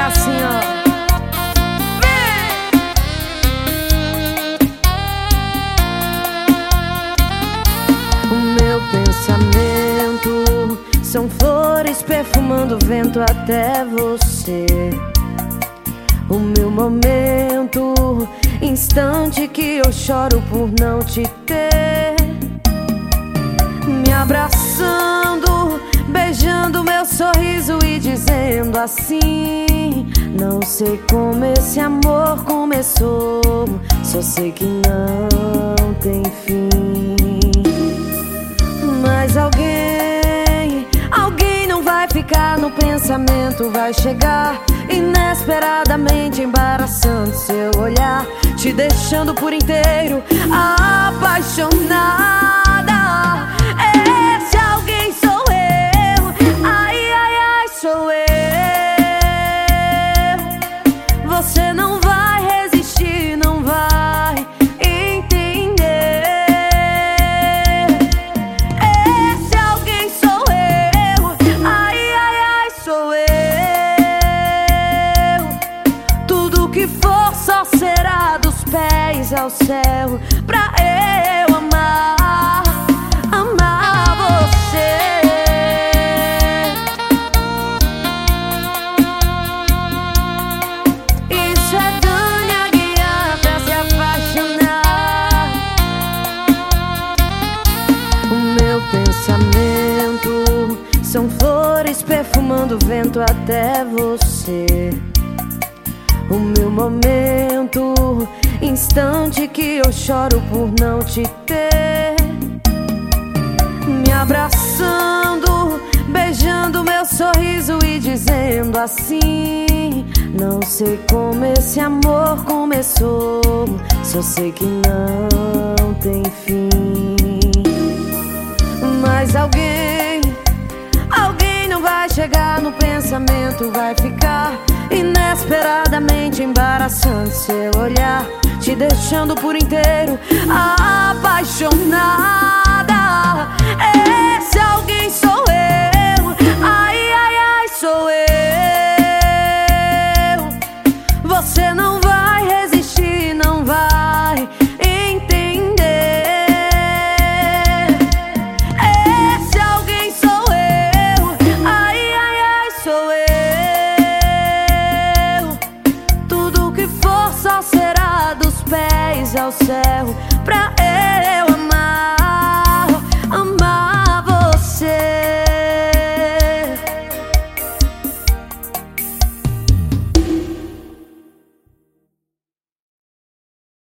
assim, ó. O meu pensamento são flores perfumando o vento até você. O meu momento, instante que eu choro por não te ter. Me abraçando, beijando meu sorriso e dizendo assim: não sei como esse amor começou, só sei que não tem fim. Mas alguém não vai ficar no pensamento, vai chegar inesperadamente, embaraçando seu olhar, te deixando por inteiro apaixonada. Esse alguém sou eu, ai, ai, ai, sou eu. Você não vai resistir, não vai entender. Esse alguém sou eu, ai, ai, ai, sou eu. Tudo que for só será dos pés ao céu, pra eu amar, amar você. Isso é Dani Aguiar pra se apaixonar. O meu pensamento são flores perfumando o vento até você. O meu momento, instante que eu choro por não te ter. Me abraçando, beijando meu sorriso e dizendo assim: não sei como esse amor começou, só sei que não tem fim. Mas alguém não vai chegar no pensamento, vai ficar inesperadamente embaraçando seu olhar, te deixando por inteiro apaixonada.